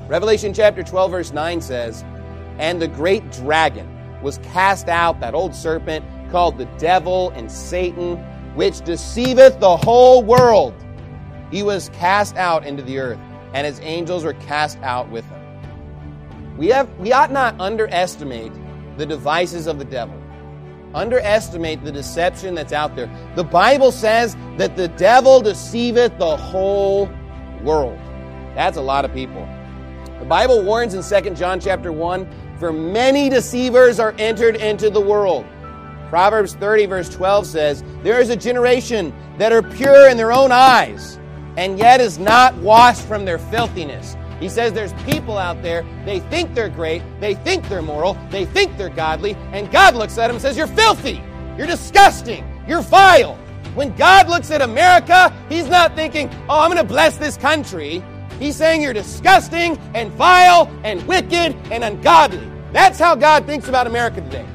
Revelation chapter 12, verse 9 says, "And the great dragon was cast out, that old serpent, called the devil and Satan, which deceiveth the whole world. He was cast out into the earth, and his angels were cast out with him." We ought not underestimate the devices of the devil. Underestimate the deception that's out there. The Bible says that the devil deceiveth the whole world. That's a lot of people. The Bible warns in 2 John chapter 1, "For many deceivers are entered into the world." Proverbs 30 verse 12 says, "There is a generation that are pure in their own eyes, and yet is not washed from their filthiness." He says there's people out there, they think they're great, they think they're moral, they think they're godly, and God looks at them and says, "You're filthy, you're disgusting, you're vile." When God looks at America, He's not thinking, "Oh, I'm going to bless this country." He's saying you're disgusting and vile and wicked and ungodly. That's how God thinks about America today.